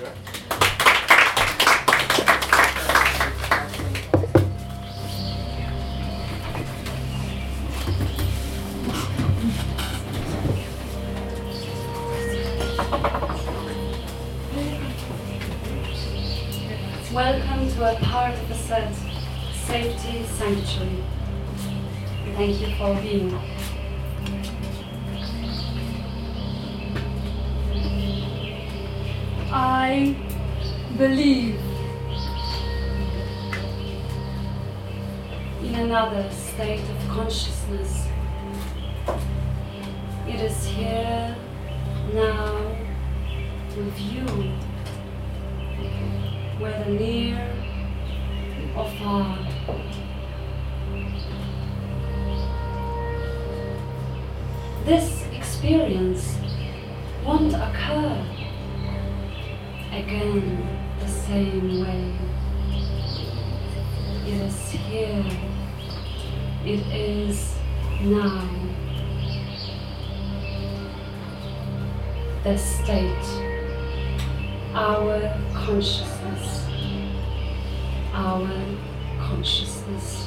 Welcome to a part of the set, Safety Sanctuary. Thank you for being. I believe in another state of consciousness. It is here, now, with you, whether near or far. This experience won't occur again the same way. It is here. It is now. The state, our consciousness, our consciousness.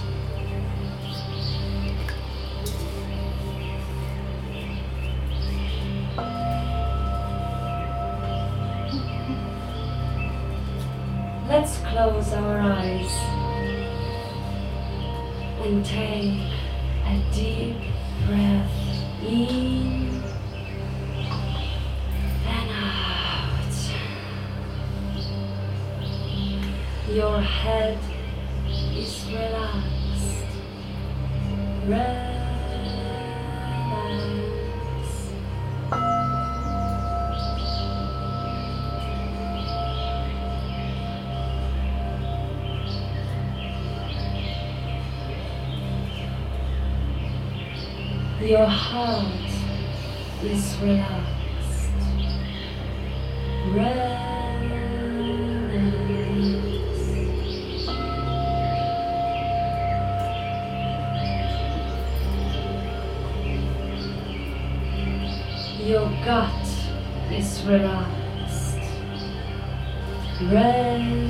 Let's close our eyes and take a deep breath in and out. Your head is relaxed. Relax. Your heart is relaxed. Relax. Your gut is relaxed. Relax.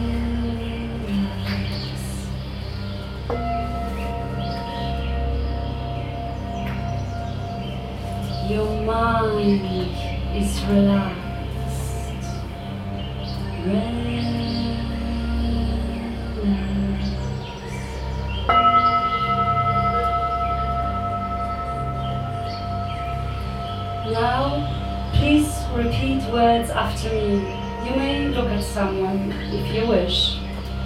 Your mind is relaxed. Relax. Now, please repeat words after me. You may look at someone if you wish.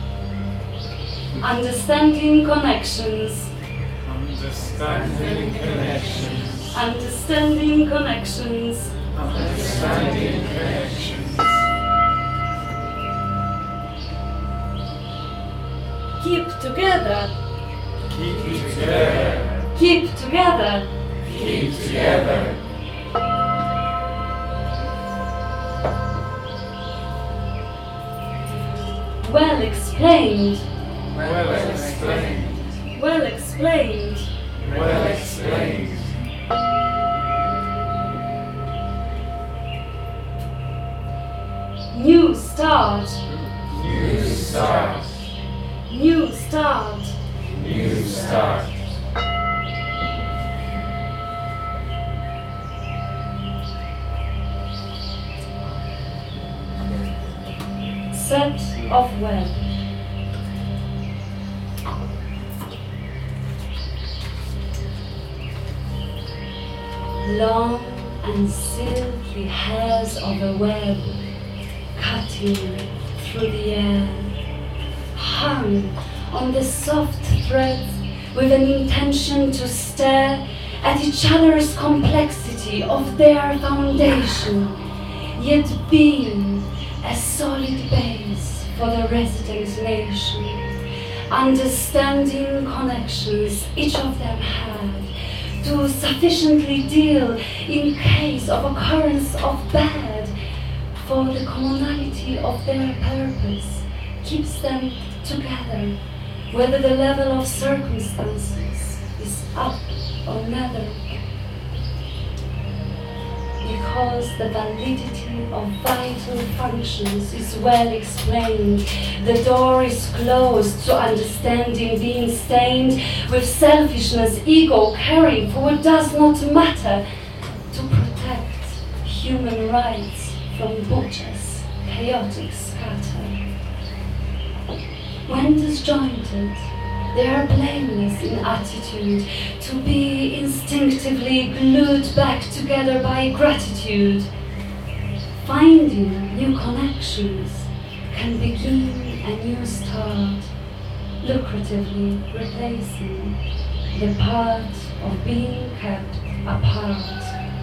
Understanding connections. Understanding connections. Understanding connections. Understanding connections. Keep together. Keep together. Keep together. Keep together. Well explained. Well explained. Well explained. Well explained. New start. New start. New start. New start. Set of web. Long and silky hairs of a web cutting through the air, hung on the soft threads with an intention to stare at each other's complexity of their foundation, yet being a solid base for the resident nation. Understanding connections each of them had to sufficiently deal in case of occurrence of bad, for the commonality of their purpose keeps them together, whether the level of circumstances is up or nether. because the validity of vital functions is well explained. The door is closed to understanding being stained with selfishness, ego, caring for what does not matter, to protect human rights from butchers, chaotic scatter. When disjointed, they are blameless in attitude, to be instinctively glued back together by gratitude. Finding new connections can begin a new start, lucratively replacing the part of being kept apart.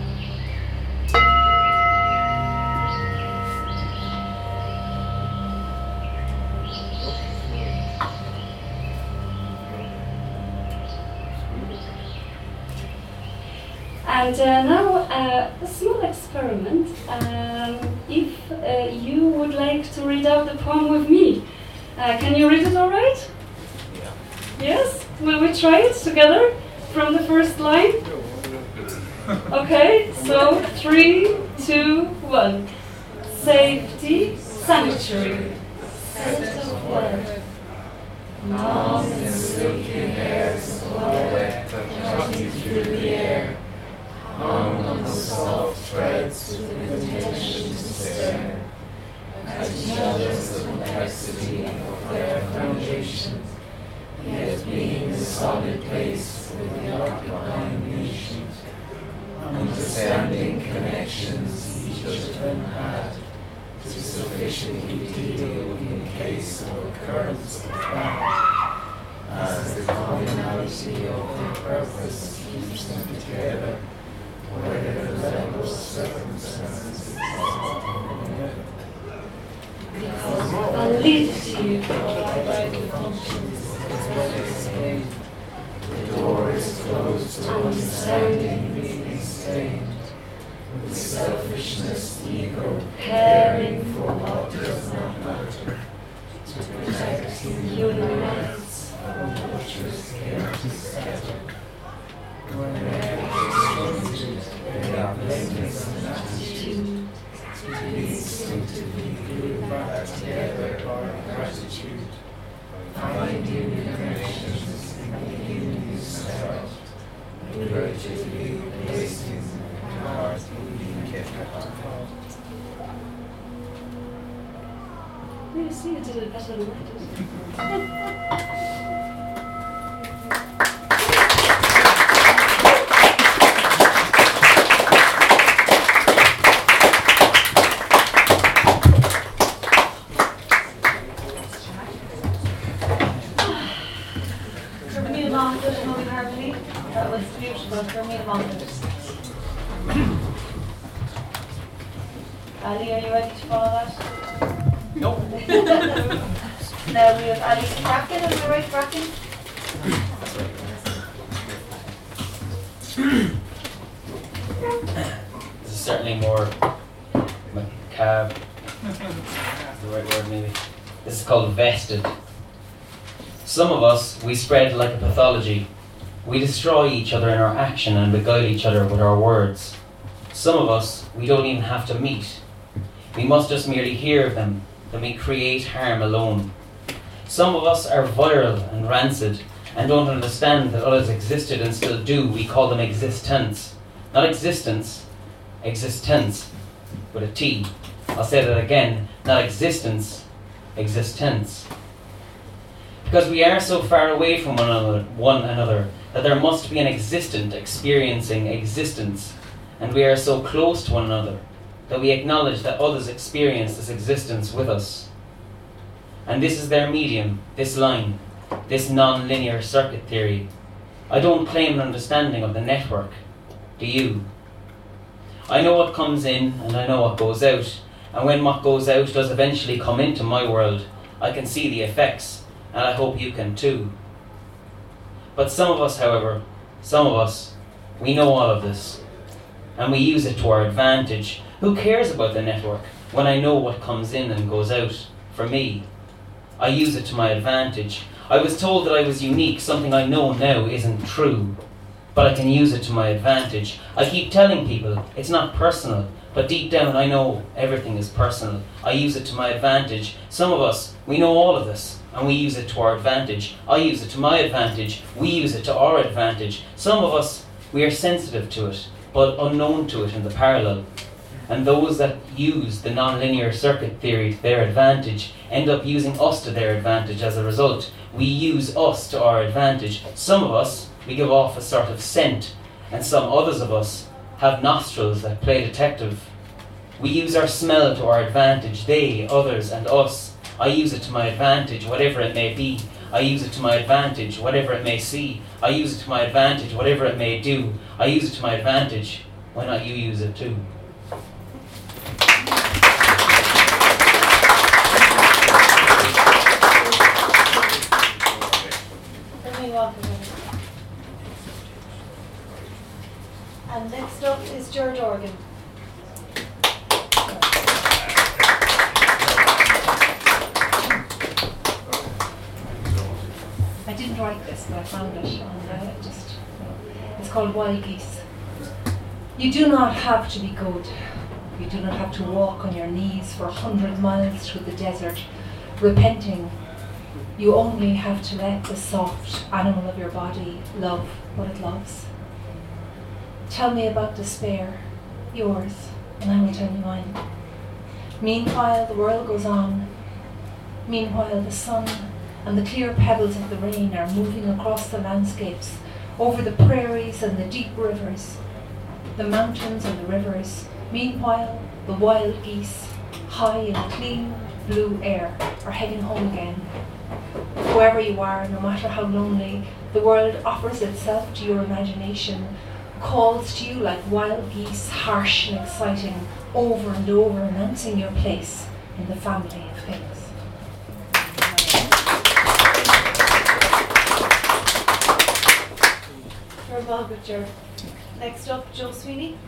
And now a small experiment. If you would like to read out the poem with me, can you read it all right? Yeah. Yes? Will we try it together from the first line? Okay, so 3, 2, 1. Safety, sanctuary, set of wealth. Long and silky hairs flow wet cutting through the air, hung on the soft threads with invitation to stare at each other's complexity of their foundations, yet being the solid base with the occupying nations, understanding connections each of them had to sufficiently deal in case of occurrence of fact, as the commonality of their purpose keeps them together, whatever level of circumstances Because validity of vital functions is well explained. The door is closed to understanding being stained with selfishness, ego, caring for what does not matter, to protect human rights from butchers' chaotic scatter. Whenever disjointed, they are blameless in attitude, to be instinctively glued back together by gratitude, finding new connections in beginning new start, lucratively replacing the heart being kept apart. You see, you did it better than I did. That was beautiful for me, Ali, are you ready to follow that? Nope. Now we have Ali Bracken, am I right, Bracken? This is certainly more macabre. Is the right word, maybe. This is called vested. Some of us, we spread like a pathology. We destroy each other in our action and beguile each other with our words. Some of us, we don't even have to meet. We must just merely hear of them, then we create harm alone. Some of us are viral and rancid and don't understand that others existed and still do. We call them existence. Not existence, existence, with a T. I'll say that again, not existence, existence. Because we are so far away from one another that there must be an existent experiencing existence, and we are so close to one another that we acknowledge that others experience this existence with us. And this is their medium, this line, this non-linear circuit theory. I don't claim an understanding of the network, do you? I know what comes in and I know what goes out, and when what goes out does eventually come into my world, I can see the effects, and I hope you can too. But some of us, however, we know all of this, and we use it to our advantage. Who cares about the network when I know what comes in and goes out? For me, I use it to my advantage. I was told that I was unique, something I know now isn't true. but I can use it to my advantage. I keep telling people it's not personal, but deep down I know everything is personal. I use it to my advantage. Some of us, we know all of this, and we use it to our advantage. I use it to my advantage. We use it to our advantage. Some of us, we are sensitive to it, but unknown to it in the parallel. And those that use the nonlinear circuit theory to their advantage end up using us to their advantage as a result. We use us to our advantage. Some of us, we give off a sort of scent, and some others of us have nostrils that play detective. We use our smell to our advantage, they, others, and us. I use it to my advantage, whatever it may be. I use it to my advantage, whatever it may see. I use it to my advantage, whatever it may do. I use it to my advantage. Why not you use it too? Let me walk away. And next up is George Organ. I didn't write this, but I found it on it's called Wild Geese. You do not have to be good. You do not have to walk on your knees for 100 miles through the desert, repenting. You only have to let the soft animal of your body love what it loves. Tell me about despair, yours, and I will tell you mine. Meanwhile, the world goes on. Meanwhile, the sun and the clear pebbles of the rain are moving across the landscapes, over the prairies and the deep rivers, the mountains and the rivers. Meanwhile, the wild geese, high in the clean blue air, are heading home again. Whoever you are, no matter how lonely, the world offers itself to your imagination, calls to you like wild geese, harsh and exciting, over and over, announcing your place in the family of things. You're welcome, George. Next up, Joe Sweeney.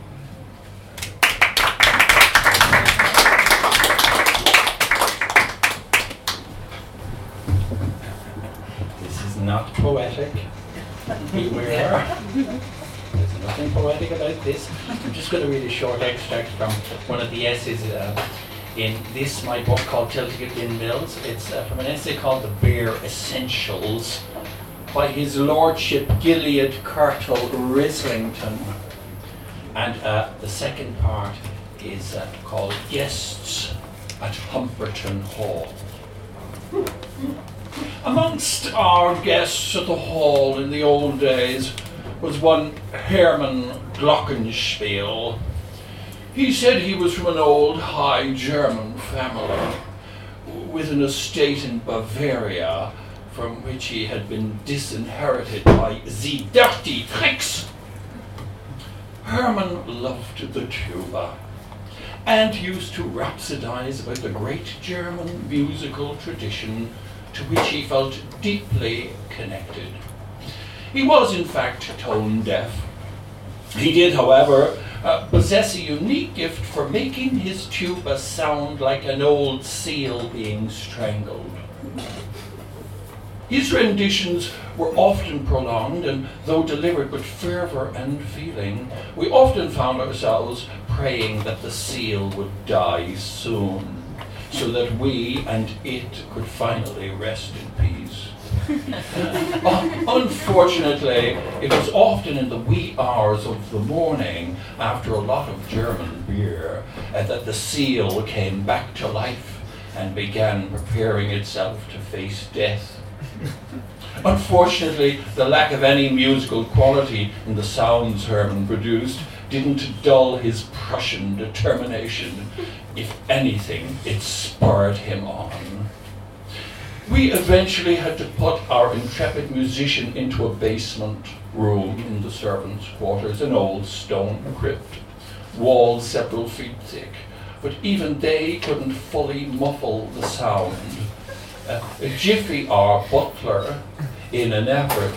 This is not poetic. Beware. There's nothing poetic about this. I'm just going to read a short extract from one of the essays in this, my book called Tilting at Windmills. It's from an essay called The Bare Essentials by His Lordship Gilead Kirtle Rislington. And the second part is called Guests at Humperton Hall. Amongst our guests at the hall in the old days was one Hermann Glockenspiel. He said he was from an old High German family with an estate in Bavaria from which he had been disinherited by the dirty tricks. Hermann loved the tuba and used to rhapsodize about the great German musical tradition to which he felt deeply connected. He was in fact tone deaf. He did, however, possess a unique gift for making his tuba sound like an old seal being strangled. His renditions were often prolonged, and though delivered with fervour and feeling, we often found ourselves praying that the seal would die soon, so that we and it could finally rest in peace. Unfortunately, it was often in the wee hours of the morning, after a lot of German beer, that the seal came back to life and began preparing itself to face death. Unfortunately, the lack of any musical quality in the sounds Hermann produced didn't dull his Prussian determination. If anything, it spurred him on. We eventually had to put our intrepid musician into a basement room in the servants' quarters, an old stone crypt, walls several feet thick, but even they couldn't fully muffle the sound. Jiffy, our butler, in an effort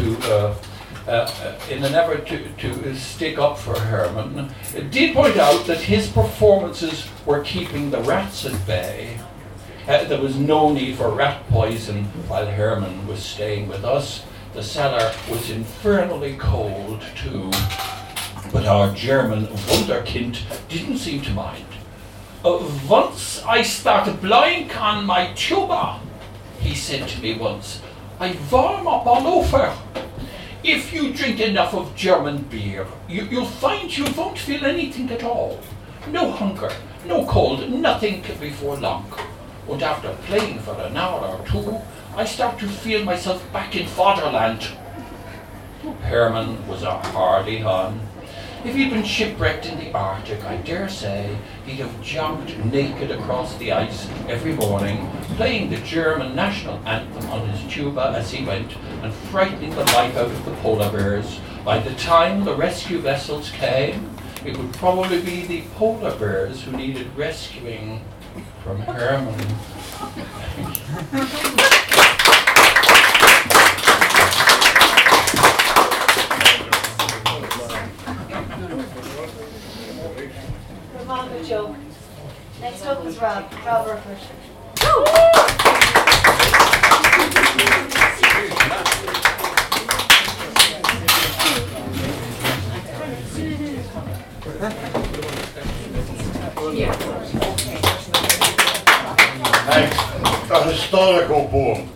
to stick up for Hermann, did point out that his performances were keeping the rats at bay. There was no need for rat poison while Hermann was staying with us. The cellar was infernally cold too, but our German wunderkind didn't seem to mind. Once I started blowing on my tuba, he said to me once, I warm up all over. If you drink enough of German beer, you'll find you won't feel anything at all. No hunger, no cold, nothing before long. And after playing for an hour or two, I start to feel myself back in fatherland. Herman was a hardy Hun. If he'd been shipwrecked in the Arctic, I dare say he'd have jogged naked across the ice every morning, playing the German national anthem on his tuba as he went, and frightening the life out of the polar bears. By the time the rescue vessels came, it would probably be the polar bears who needed rescuing from Herman. Good joke. Next up is Rob Rupert. Thanks. A historical poem.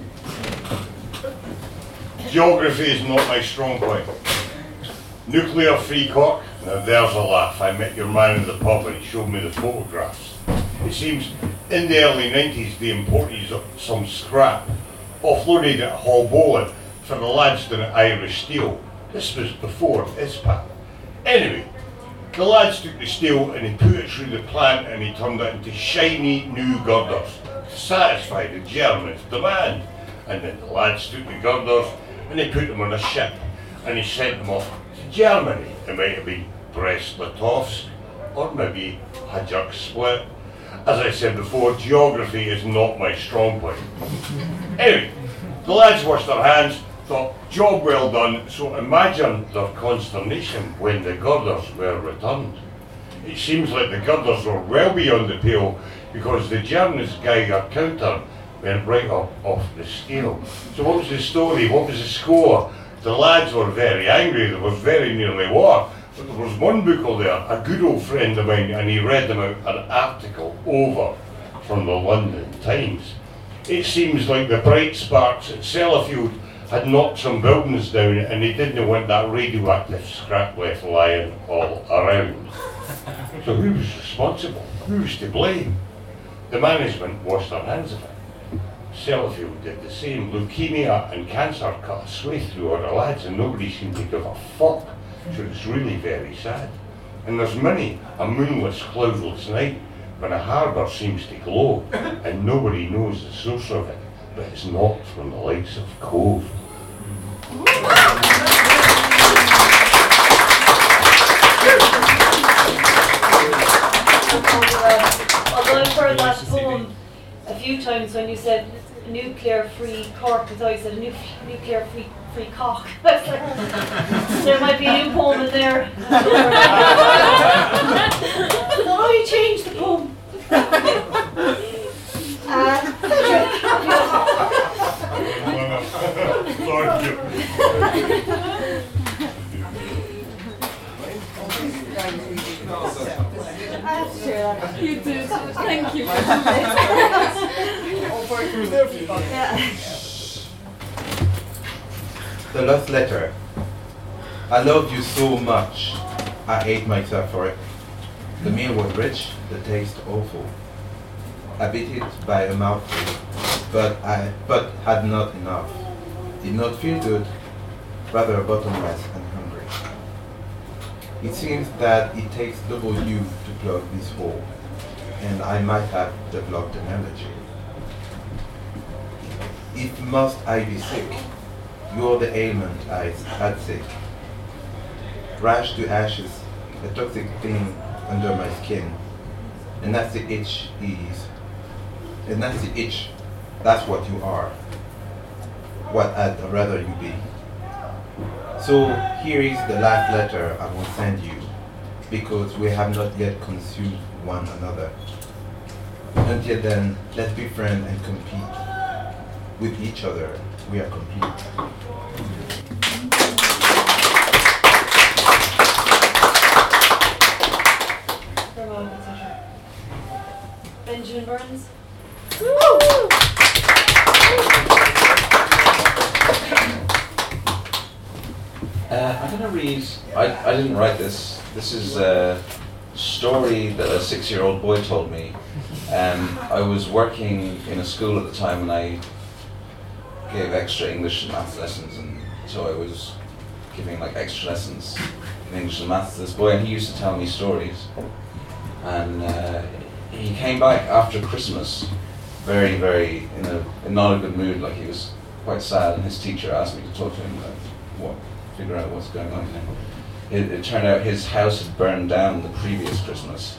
Geography is not my strong point. Nuclear free cock. Now there's a laugh. I met your man in the pub and he showed me the photographs. It seems in the early 90s they imported some scrap offloaded at Haulbowline for the lads down at Irish Steel. This was before ISPAT. Anyway, the lads took the steel and he put it through the plant and he turned it into shiny new girders to satisfy the Germans' demand. And then the lads took the girders and they put them on a ship and he sent them off to Germany. It might have been Brest-Litovsk or maybe Hajduk Split. As I said before, geography is not my strong point. Anyway, the lads washed their hands, thought, job well done, so imagine their consternation when the girders were returned. It seems like the girders were well beyond the pale because the Germans' Geiger counter went right up off the scale. So what was the story? What was the score? The lads were very angry, there was very nearly war. But there was one buckle there, a good old friend of mine, and he read them out an article over from the London Times. It seems like the bright sparks at Sellafield had knocked some buildings down and they didn't want that radioactive scrap left lying all around. So who was responsible? Who was to blame? The management washed their hands of it. Sellafield did the same. Leukemia and cancer cut a swathe through all the lads and nobody seemed to give a fuck. So it's really very sad. And there's many a moonless, cloudless night when a harbour seems to glow and nobody knows the source of it, but it's not from the likes of Cove. Although I've heard that poem a few times when you said nuclear-free Cork, I thought you said nuclear-free cock. There might be a new poem in there. Oh, you changed the poem. I have to share that. You do. Thank you. The last letter. I loved you so much, I hate myself for it. The meal was rich, the taste awful. I beat it by a mouthful, but had not enough. Did not feel good, rather bottomless and hungry. It seems that it takes double you to plug this hole, and I might have developed an allergy. If must I be sick, you're the ailment I had sick. Rash to ashes, a toxic thing under my skin. A nasty itch is. A nasty itch, that's what you are. What I'd rather you be. So here is the last letter I will send you, because we have not yet consumed one another. Until then, let's be friends and compete. with each other, we are complete. Benjamin Burns. I'm going to read, I didn't write this. This is a story that a 6-year-old boy told me. I was working in a school at the time and I gave extra English and maths lessons, and so I was giving like extra lessons in English and maths to this boy, and he used to tell me stories. And he came back after Christmas very, very in not a good mood, like he was quite sad, and his teacher asked me to talk to him about figure out what's going on. It turned out his house had burned down the previous Christmas,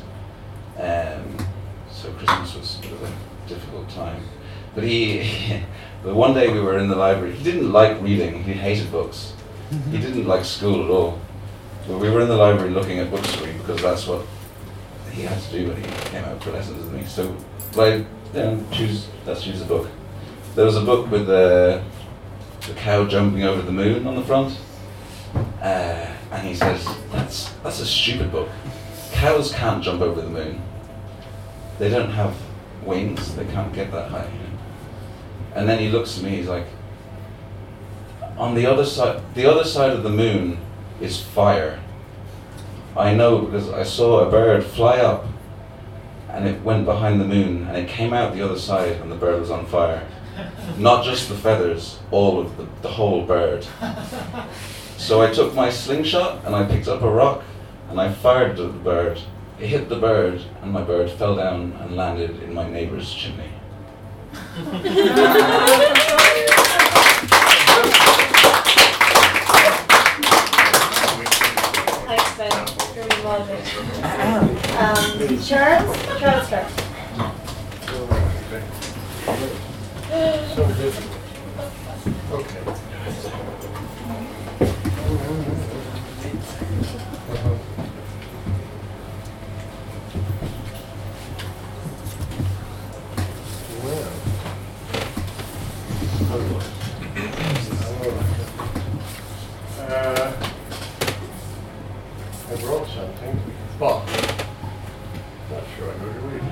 so Christmas was a bit of a difficult time. But but one day we were in the library. He didn't like reading. He hated books. He didn't like school at all. But we were in the library looking at books to read because that's what he had to do when he came out for lessons with me. So, let's choose a book. There was a book with the cow jumping over the moon on the front. And he says, that's a stupid book. Cows can't jump over the moon. They don't have wings, they can't get that high. And then he looks at me, he's like, on the other side of the moon is fire. I know because I saw a bird fly up and it went behind the moon and it came out the other side and the bird was on fire. Not just the feathers, all of the whole bird. So I took my slingshot and I picked up a rock and I fired at the bird. It hit the bird and my bird fell down and landed in my neighbor's chimney. Thanks, Ben. You're really well done. Charles first. So good. Okay. I wrote something, but not sure I know to read.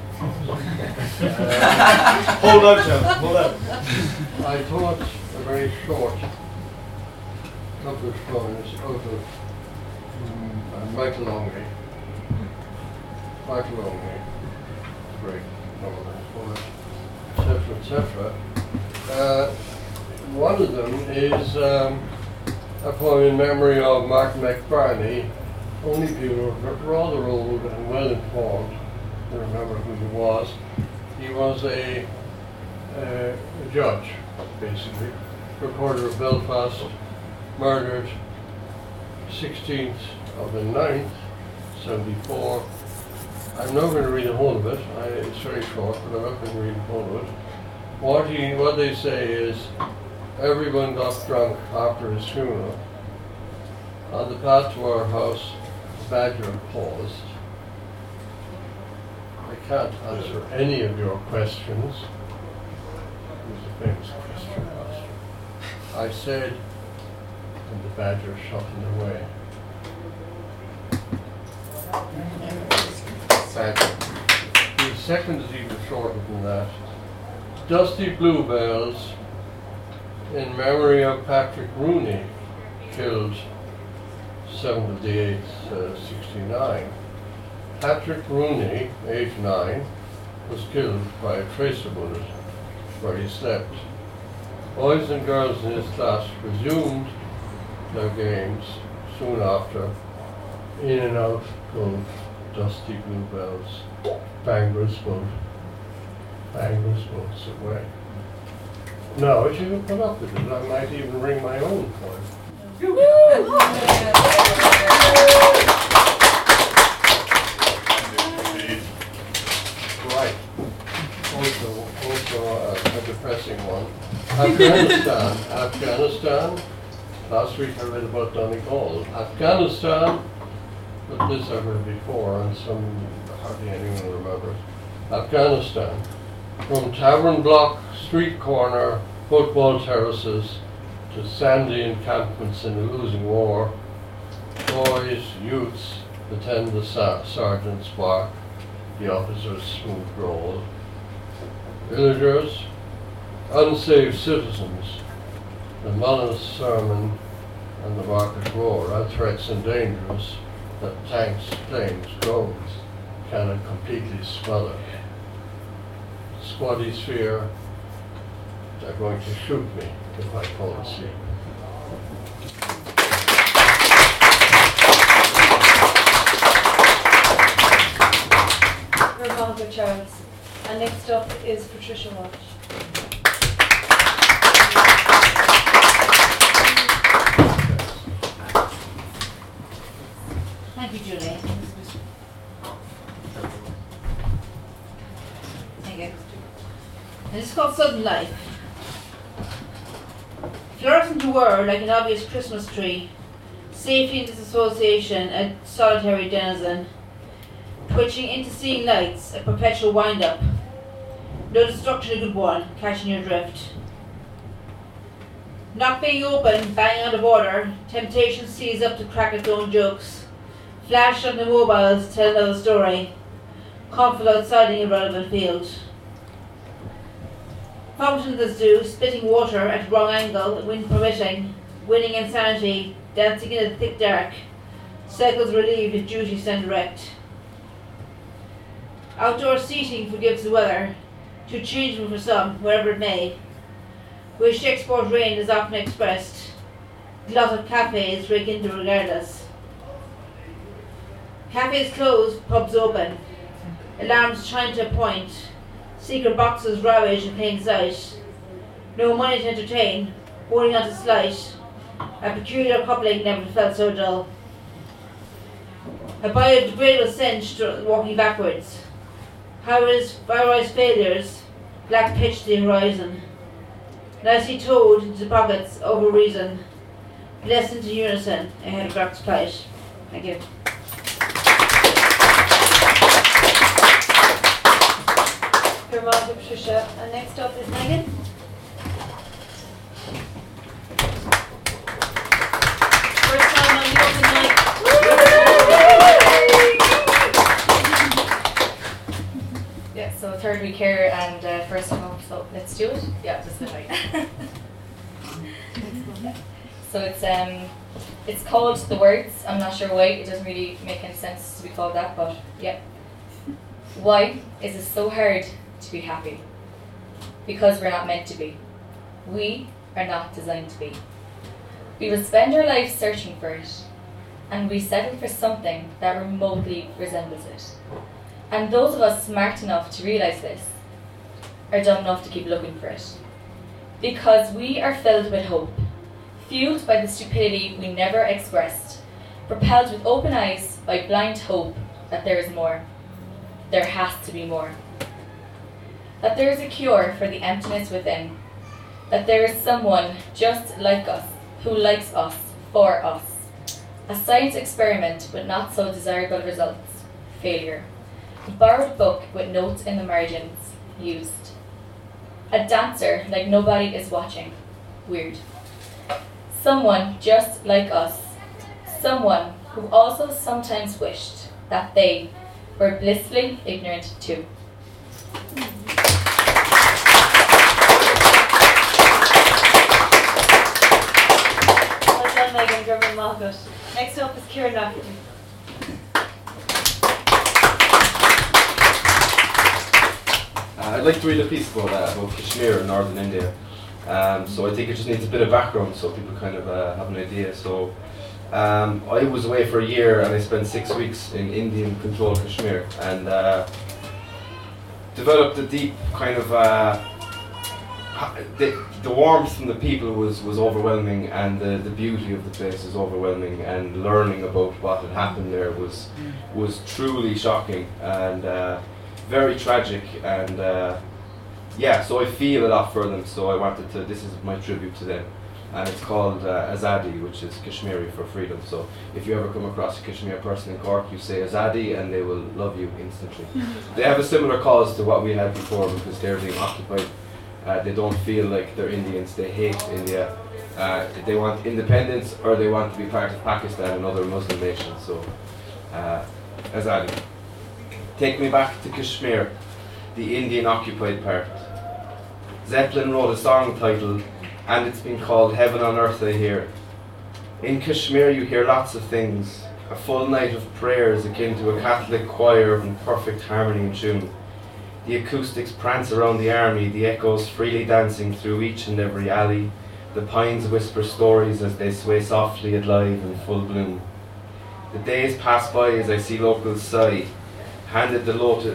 Hold on, John, hold on. I thought a very short couple of poems out of Michael Longley. Michael Longley, great novelist, poet, etc., etc. One of them is a poem in memory of Martin McBarney. Only people rather old and well informed to remember who he was. He was a judge, basically, recorder of Belfast, murdered 16th of the 9th, 74. I'm not going to read the whole of it. It's very short, but I'm not going to read the whole of it. What they say is, everyone got drunk after his funeral. On the path to our house, Badger paused. I can't answer any of your questions. It was a famous question master. I said, and the Badger shuttled away. The second is even shorter than that. Dusty Bluebells, in memory of Patrick Rooney, killed 7th of the 8th, 69. Patrick Rooney, age 9, was killed by a tracer bullet where he slept. Boys and girls in his class resumed their games soon after. In and out go Dusty Bluebells, Bangor's boat away. No, if you could put up with it, I might even ring my own poem. Right. Also a depressing one. Afghanistan. Last week I read about Donegal. Afghanistan, but this I've read before, and hardly anyone remembers. Afghanistan. From Tavern Block Street street corner football terraces to sandy encampments in a losing war, boys, youths attend the sergeant's bark, the officer's smooth roll. Villagers, unsaved citizens, the Mullen's sermon and the Market roar are threats and dangers that tanks, planes, drones cannot completely smother. Squaddies fear they're going to shoot me if I fall asleep. Margaret Charles. And next up is Patricia Walsh. Thank you, Julie. Thank you. And it's called Sudden Life. Flourishing to whir like an obvious Christmas tree, safety in disassociation, a solitary denizen, twitching into seeing lights, a perpetual wind-up. No destruction, a good one, catching your drift. Not being open, bang out of order, temptation sees up to crack its own jokes. Flash on the mobiles, tell another story. Conflict outside an irrelevant field. Fountains as do, spitting water at wrong angle, wind permitting, winning insanity, dancing in the thick dark. Cycles relieved if duty stand erect. Outdoor seating forgives the weather, too changeable for some, wherever it may. Wish export rain is often expressed. Glut of cafes rake into regardless. Cafes closed, pubs open. Alarms chime to a point. Secret boxes ravage in plain sight. No money to entertain, holding on to slight. A peculiar coupling never felt so dull. A biodegradable stench walking backwards. High-rise failures, black pitch to the horizon. Nicely towed into pockets over reason. Blessed into unison ahead of Rock's plight. Thank you. Margaret, Patricia, and next up is Megan. First time on the open mic. Yeah, so third week here and first time up, so let's do it. Yeah, just the mic. Yeah. So it's called The Words. I'm not sure why, it doesn't really make any sense to be called that, but yeah. Why is it so hard to be happy? Because we're not meant to be. We are not designed to be. We will spend our lives searching for it, and we settle for something that remotely resembles it. And those of us smart enough to realise this are dumb enough to keep looking for it. Because we are filled with hope, fueled by the stupidity we never expressed, propelled with open eyes by blind hope that there is more. There has to be more. That there is a cure for the emptiness within. That there is someone just like us, who likes us, for us. A science experiment with not so desirable results. Failure. A borrowed book with notes in the margins. Used. A dancer like nobody is watching. Weird. Someone just like us. Someone who also sometimes wished that they were blissfully ignorant too. Well done, Megan, drummer and Margaret. Next up is Kieran Rafferty. I'd like to read a piece about Kashmir in northern India. So I think it just needs a bit of background so people kind of have an idea. So I was away for a year and I spent 6 weeks in Indian-controlled Kashmir and developed a deep kind of the warmth from the people was overwhelming, and the beauty of the place is overwhelming, and learning about what had happened there was truly shocking and very tragic, and yeah, so I feel a lot for them, so I wanted to, this is my tribute to them. And it's called Azadi, which is Kashmiri for freedom. So if you ever come across a Kashmir person in Cork, you say Azadi and they will love you instantly. They have a similar cause to what we had before because they're being occupied. They don't feel like they're Indians. They hate India. They want independence, or they want to be part of Pakistan and other Muslim nations. So, Azadi, take me back to Kashmir, the Indian occupied part. Zeppelin wrote a song titled, and it's been called Heaven on Earth I Hear. In Kashmir you hear lots of things, a full night of prayers akin to a Catholic choir in perfect harmony and tune. The acoustics prance around the army, the echoes freely dancing through each and every alley. The pines whisper stories as they sway softly alive in full bloom. The days pass by as I see locals sigh, handed the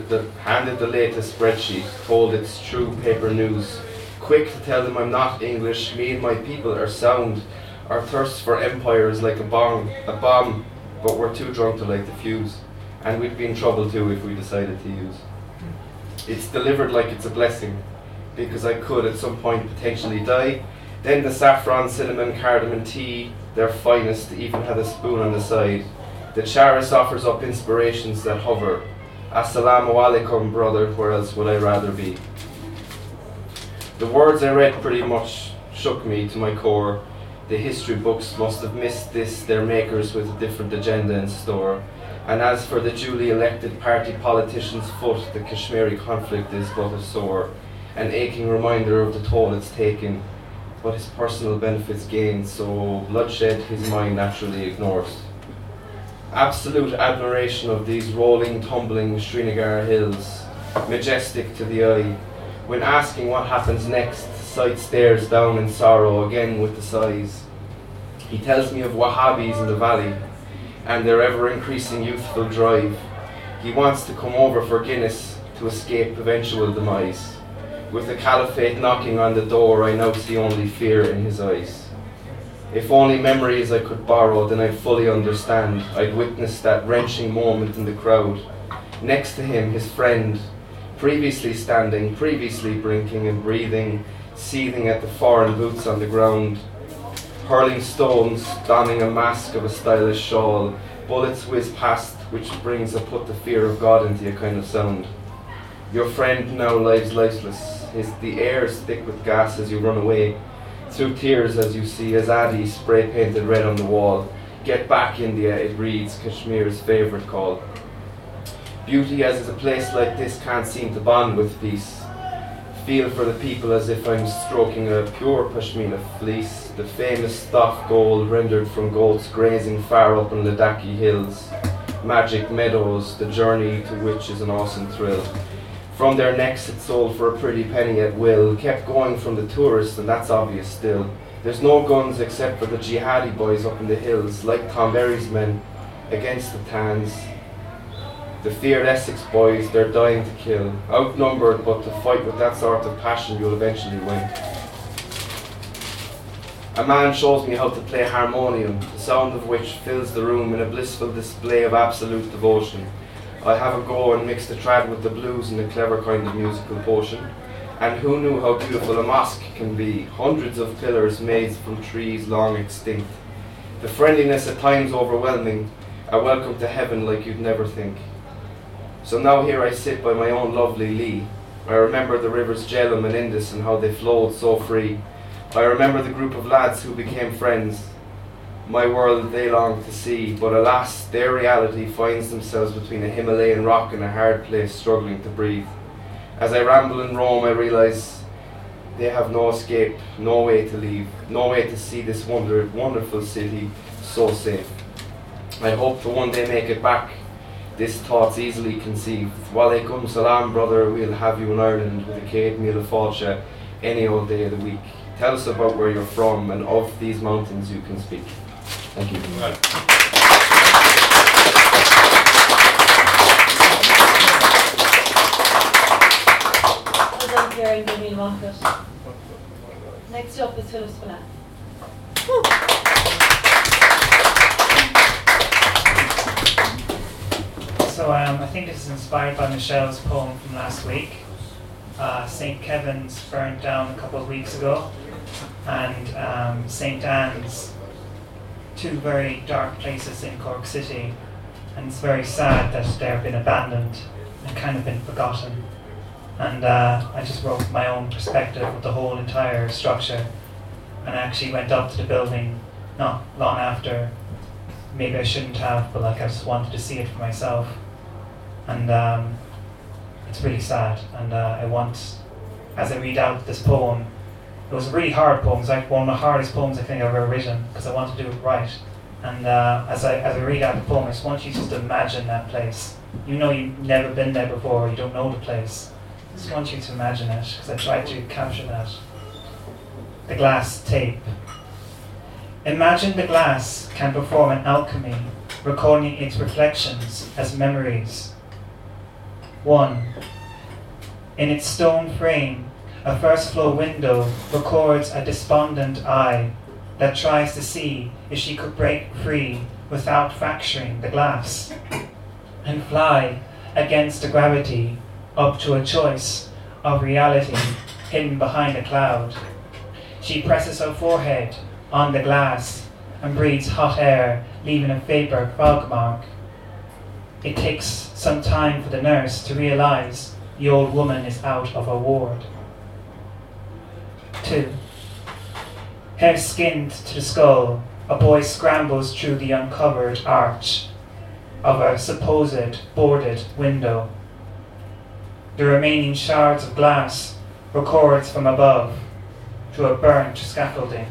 latest spreadsheet, told it's true paper news. Quick to tell them I'm not English, me and my people are sound. Our thirst for empire is like a bomb, but we're too drunk to light the fuse. And we'd be in trouble too if we decided to use. It's delivered like it's a blessing, because I could at some point potentially die. Then the saffron, cinnamon, cardamom tea, their finest, even had a spoon on the side. The charis offers up inspirations that hover. Assalamu alaikum, brother, where else would I rather be? The words I read pretty much shook me to my core. The history books must have missed this, their makers with a different agenda in store. And as for the duly elected party politician's foot, the Kashmiri conflict is but a sore, an aching reminder of the toll it's taken, but his personal benefits gained, so bloodshed his mind naturally ignores. Absolute admiration of these rolling, tumbling Srinagar hills, majestic to the eye. When asking what happens next, sight stares down in sorrow again with the sighs. He tells me of Wahhabis in the valley and their ever-increasing youthful drive. He wants to come over for Guinness to escape eventual demise. With the caliphate knocking on the door, I now see only fear in his eyes. If only memories I could borrow, then I'd fully understand. I'd witness that wrenching moment in the crowd. Next to him, his friend, previously standing, previously blinking and breathing, seething at the foreign boots on the ground, hurling stones, donning a mask of a stylish shawl. Bullets whiz past, which brings a put the fear of God into a kind of sound. Your friend now lies lifeless. The air is thick with gas as you run away, through tears as you see Azadi spray painted red on the wall. Get back, India, it reads, Kashmir's favourite call. Beauty as is a place like this can't seem to bond with peace. Feel for the people as if I'm stroking a pure pashmina fleece, the famous stuff gold rendered from goats grazing far up in Ladakhi hills. Magic meadows, the journey to which is an awesome thrill. From their necks it's sold for a pretty penny at will, kept going from the tourists and that's obvious still. There's no guns except for the jihadi boys up in the hills, like Tom Berry's men against the Tans. The feared Essex boys, they're dying to kill. Outnumbered, but to fight with that sort of passion you'll eventually win. A man shows me how to play harmonium, the sound of which fills the room in a blissful display of absolute devotion. I have a go and mix the trad with the blues in a clever kind of musical potion. And who knew how beautiful a mosque can be? Hundreds of pillars made from trees long extinct. The friendliness at times overwhelming, a welcome to heaven like you'd never think. So now here I sit by my own lovely Lee. I remember the rivers Jhelum and Indus and how they flowed so free. I remember the group of lads who became friends. My world they long to see, but alas, their reality finds themselves between a Himalayan rock and a hard place struggling to breathe. As I ramble and roam, I realise they have no escape, no way to leave, no way to see this wonderful city so safe. I hope to one day make it back. This thought's easily conceived. Walaikum salam, brother, we'll have you in Ireland with a Cade Meal of Fáilte any old day of the week. Tell us about where you're from, and of these mountains you can speak. Thank you. Well done, Karen, Jamil Moffat. Next up is Philip Spinat. So I think this is inspired by Michelle's poem from last week. St. Kevin's burned down a couple of weeks ago, and St. Anne's, two very dark places in Cork City, and it's very sad that they've been abandoned and kind of been forgotten. And I just wrote my own perspective of the whole entire structure. And I actually went up to the building not long after. Maybe I shouldn't have, but like I just wanted to see it for myself. And it's really sad. And I want, as I read out this poem, it was a really hard poem. It's like one of the hardest poems I think I've ever written because I want to do it right. And as I read out the poem, I just want you to just imagine that place. You know you've never been there before, you don't know the place. I just want you to imagine it because I tried to capture that. The glass tape. Imagine the glass can perform an alchemy, recording its reflections as memories. 1. In its stone frame, a first floor window records a despondent eye that tries to see if she could break free without fracturing the glass and fly against the gravity up to a choice of reality hidden behind a cloud. She presses her forehead on the glass and breathes hot air, leaving a vapor fog mark. It takes some time for the nurse to realize the old woman is out of her ward. 2. Hair skinned to the skull, a boy scrambles through the uncovered arch of a supposed boarded window. The remaining shards of glass records from above to a burnt scaffolding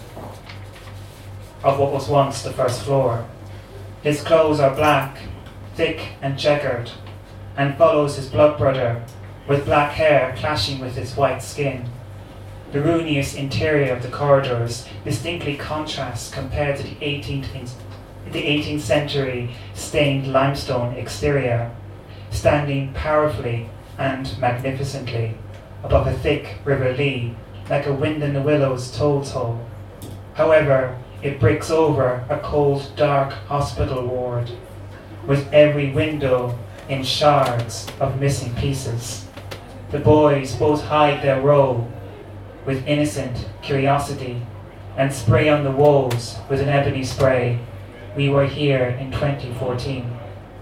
of what was once the first floor. His clothes are black, thick and checkered, and follows his blood brother with black hair clashing with his white skin. The ruinous interior of the corridors distinctly contrasts compared to the 18th century stained limestone exterior, standing powerfully and magnificently above a thick River Lee like a wind in the willows toll. However, it breaks over a cold, dark hospital ward, with every window in shards of missing pieces. The boys both hide their role with innocent curiosity and spray on the walls with an ebony spray. We were here in 2014.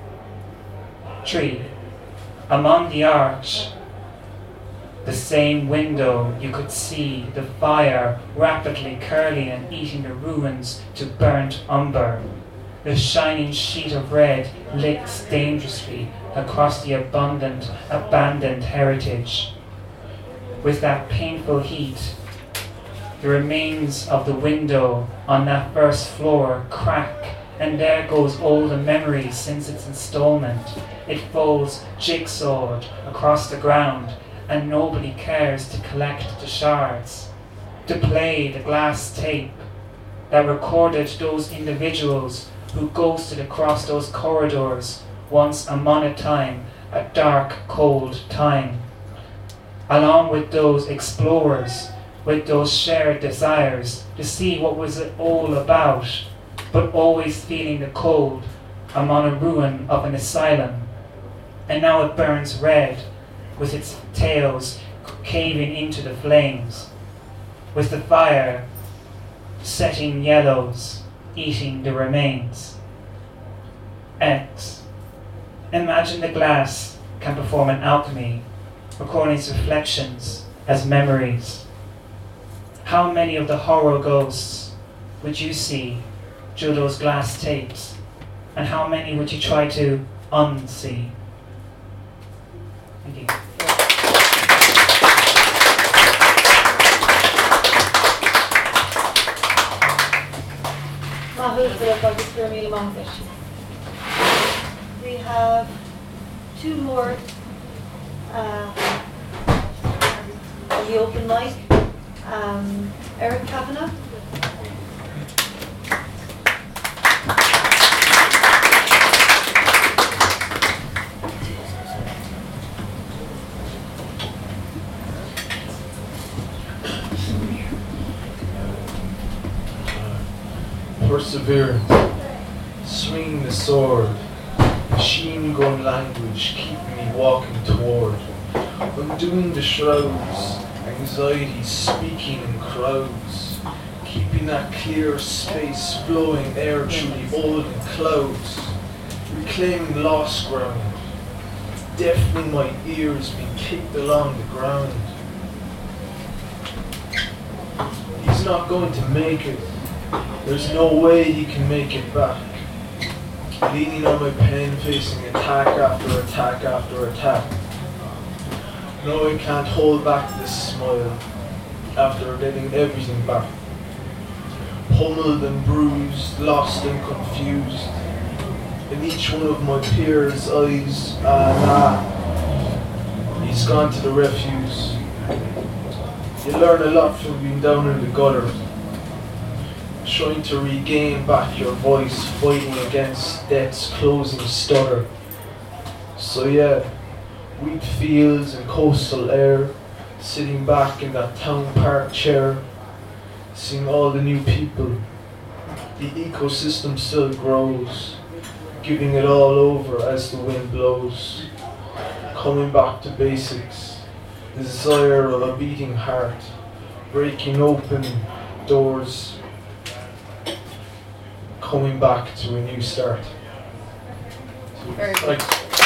3. Among the arch, the same window, you could see the fire rapidly curling and eating the ruins to burnt umber. The shining sheet of red licks dangerously across the abandoned heritage. With that painful heat, the remains of the window on that first floor crack, and there goes all the memories since its installment. It falls jigsawed across the ground, and nobody cares to collect the shards, to play the glass tape that recorded those individuals who ghosted across those corridors once upon a time, a dark, cold time. Along with those explorers, with those shared desires to see what was it all about, but always feeling the cold among a ruin of an asylum. And now it burns red, with its tails caving into the flames, with the fire setting yellows, eating the remains. X. Imagine the glass can perform an alchemy, recording its reflections as memories. How many of the horror ghosts would you see through those glass tapes, and how many would you try to unsee? Thank you. We have two more on the open mic. Eric Kavanagh. Perseverance, swinging the sword, machine-gun language keeping me walking toward, undoing the shrouds, anxiety speaking in crowds, keeping that clear space, flowing air through the olden clouds, reclaiming lost ground, deafening my ears, being kicked along the ground. He's not going to make it. There's no way he can make it back. Leaning on my pen, facing attack after attack after attack. No, I can't hold back this smile after getting everything back. Pummeled and bruised, lost and confused. In each one of my peers' eyes, he's gone to the refuse. You learn a lot from being down in the gutter, trying to regain back your voice, fighting against death's closing stutter. So yeah, wheat fields and coastal air, sitting back in that town park chair, seeing all the new people. The ecosystem still grows, giving it all over as the wind blows. Coming back to basics, the desire of a beating heart, breaking open doors, coming back to a new start. Very good.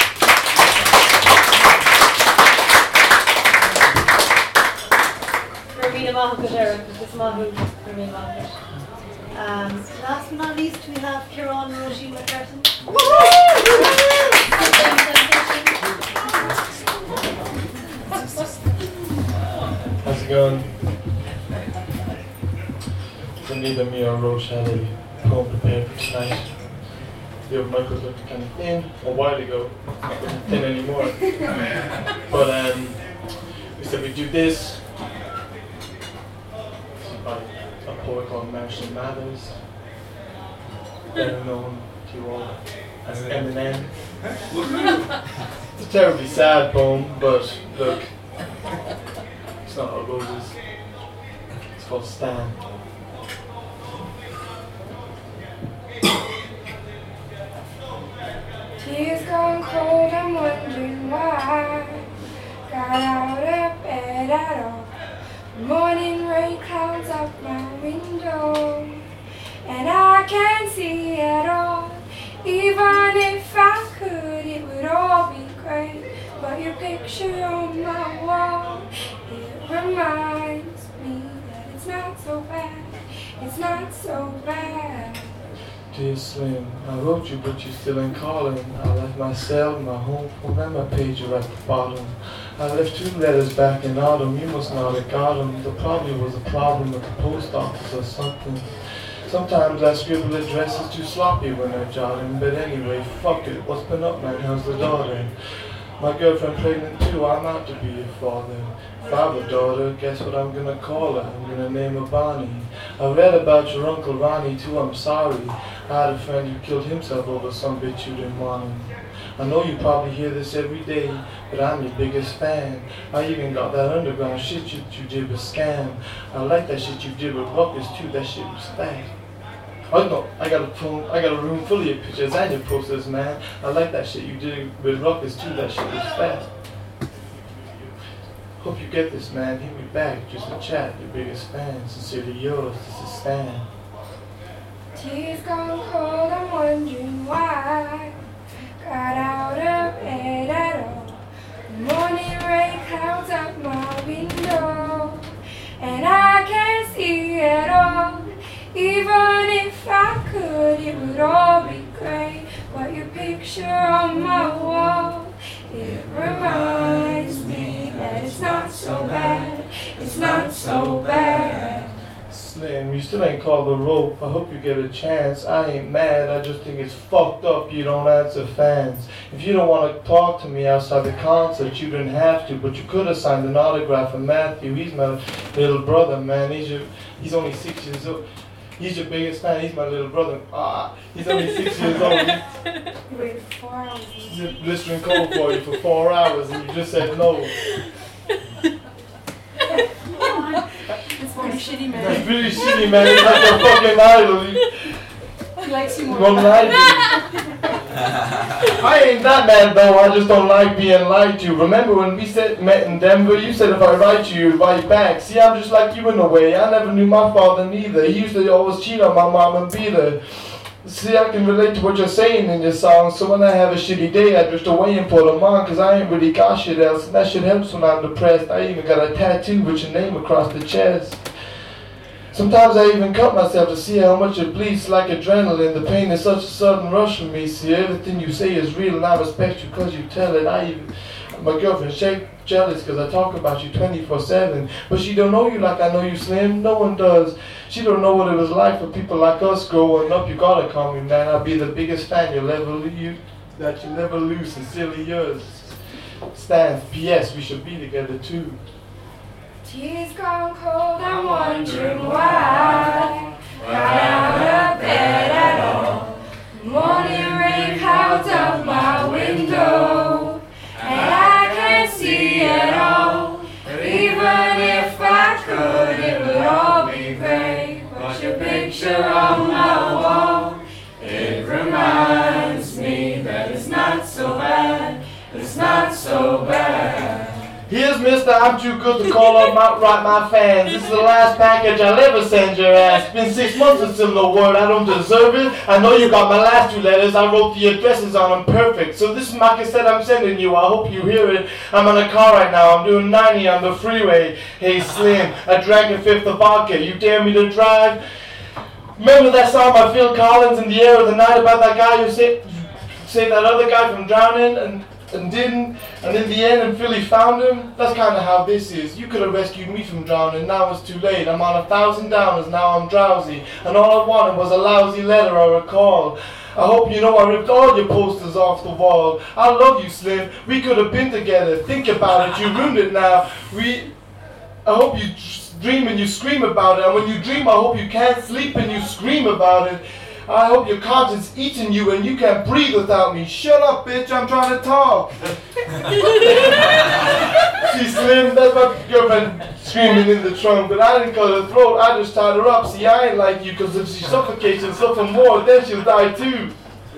Rowena Mahakut, this Mahu, Rowena Mahakut. Last but not least, we have Kieran Roshi McCartan. How's it going? So neither me or Roche had a poem prepared for tonight. The open mic was looking kind of thin a while ago, not looking thin anymore. But we said we'd do this. By a poet called Marshall Mathers, better known to you all as Eminem. It's a terribly sad poem, but look, it's not all roses. It's called Stan. Tears gone cold, I'm wondering why. Got out of bed at all. Morning rain clouds up my window, and I can't see at all. Even if I could, it would all be great. But your picture on my wall, it reminds me that it's not so bad. It's not so bad. Dear Slim, I wrote you but you still ain't calling. I left my cell, my home phone and my pager at the bottom. I left 2 letters back in autumn, you must not have got them. There probably was a problem with the post office or something. Sometimes I scribble addresses too sloppy when I jot them, but anyway, fuck it, what's been up man, how's the daughter? My girlfriend pregnant too, I'm out to be a father. If I have a daughter, guess what I'm gonna call her? I'm gonna name her Bonnie. I read about your Uncle Ronnie too, I'm sorry. I had a friend who killed himself over some bitch you didn't want him. I know you probably hear this every day, but I'm your biggest fan. I even got that underground shit you did with Scam. I like that shit you did with Ruckus too, that shit was fat. Oh no, I got a room full of your pictures and your posters, man. I like that shit you did with Ruckus too, that shit was fat. Hope you get this, man. Hit me back, just a chat. Your biggest fan, sincerely yours, this is Stan. Tears gone cold, I'm wondering why. Got out of bed at all. Morning rain clouds up my window, and I can't see at all. Even if I could, it would all be great. But your picture on my wall, it reminds me that it's not so bad. It's not so bad. Slim, you still ain't called the rope. I hope you get a chance. I ain't mad, I just think it's fucked up you don't answer fans. If you don't want to talk to me outside the concert, you didn't have to, but you could have signed an autograph for Matthew. He's my little brother, man. He's only 6 years old. He's your biggest fan. He's my little brother. He's only 6 years old. You waited 4 hours. He's blistering cold for you for 4 hours, and you just said no. It's pretty shitty, man. That's pretty shitty, man. He's like your fucking idol. He likes you more. Don't lie to me. I ain't that man though, I just don't like being lied to. Remember when we met in Denver, you said if I write you, you'd write back. See, I'm just like you in a way. I never knew my father neither. He used to always cheat on my mom and beat her. See, I can relate to what you're saying in your song, so when I have a shitty day, I drift away and put them on, cause I ain't really got shit else, and that shit helps when I'm depressed. I even got a tattoo with your name across the chest. Sometimes I even cut myself to see how much it bleeds like adrenaline. The pain is such a sudden rush for me. See, everything you say is real and I respect you cause you tell it. My girlfriend jealous cause I talk about you 24/7. But she don't know you like I know you, Slim. No one does. She don't know what it was like for people like us growing up. You gotta call me, man. I'll be the biggest fan you'll ever lose. Sincerely yours, Stan. P.S. We should be together too. Tears gone cold, I'm wondering why. Got out of bed at all. Morning rain clouds up my window, and I can't see it all. But even if I could, it would all be great. But your picture on my wall, it reminds me that it's not so bad. It's not so bad. Here's Mr. I'm too good to call up write my fans. This is the last package I'll ever send your ass. Been 6 months and still no word. I don't deserve it. I know you got my last 2 letters. I wrote the addresses on them perfect. So this is my cassette I'm sending you. I hope you hear it. I'm in a car right now. I'm doing 90 on the freeway. Hey Slim, I drank a 5th of vodka. You dare me to drive? Remember that song by Phil Collins, In the Air of the Night, about that guy who saved that other guy from drowning and didn't, and in the end and Philly found him? That's kind of how this is. You could have rescued me from drowning, now it's too late. I'm on 1,000 downers, now I'm drowsy, and all I wanted was a lousy letter or a call. I hope you know I ripped all your posters off the wall. I love you, Slim. We could have been together. Think about it, you ruined it now. I hope you dream and you scream about it, and when you dream I hope you can't sleep and you scream about it. I hope your conscience eating you and you can't breathe without me. Shut up, bitch, I'm trying to talk. She's Slim, that's my girlfriend screaming in the trunk, but I didn't cut her throat, I just tied her up. See, I ain't like you, cause if she suffocates and suffer more, then she'll die too.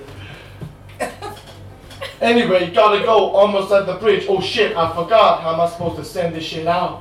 Anyway, gotta go, almost at the bridge. Oh shit, I forgot, how am I supposed to send this shit out?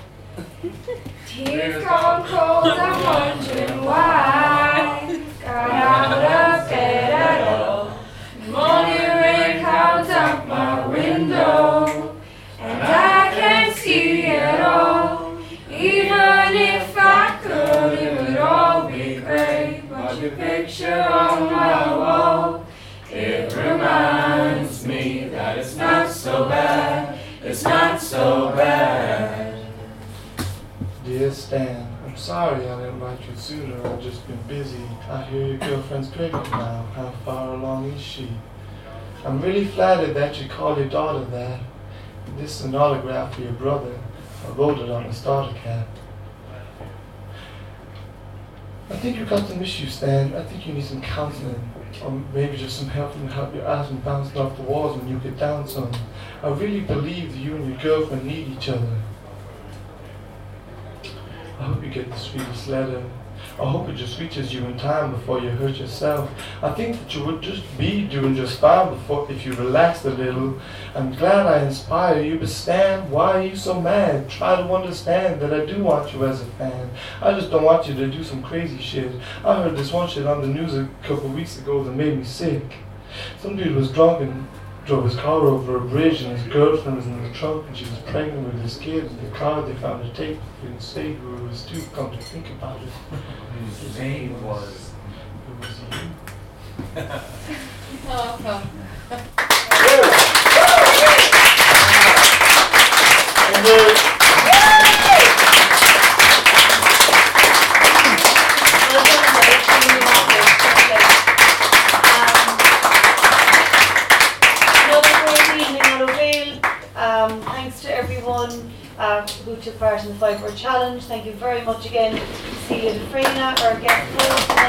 Tears gone cold, I'm wondering why. Got out of bed at all. Morning rain clouds up my window, and I can't see it all. Even if I could, it would all be great. But your picture on my wall, it reminds me that it's not so bad. It's not so bad. Dear Stan, I'm sorry I didn't write you sooner, I've just been busy. I hear your girlfriend's pregnant now, how far along is she? I'm really flattered that you call your daughter that. This is an autograph for your brother. I wrote it on the starter cap. I think you've got some issues, Stan. I think you need some counseling, or maybe just some help from help your ass from bouncing off the walls when you get down some. I really believe that you and your girlfriend need each other. I hope you get the sweetest letter. I hope it just reaches you in time before you hurt yourself. I think that you would just be doing just fine if you relaxed a little. I'm glad I inspire you, but Stan, why are you so mad? Try to understand that I do want you as a fan. I just don't want you to do some crazy shit. I heard this one shit on the news a couple weeks ago that made me sick. Some dude was drunk and drove his car over a bridge, and his girlfriend was in the trunk and she was pregnant with his kid. In the car they found a tape. They didn't say who it was to. Come to think about it. His name was... It was you. Oh, thanks to everyone who took part in the 5-word challenge. Thank you very much again, Celia Dufresne, our guest host.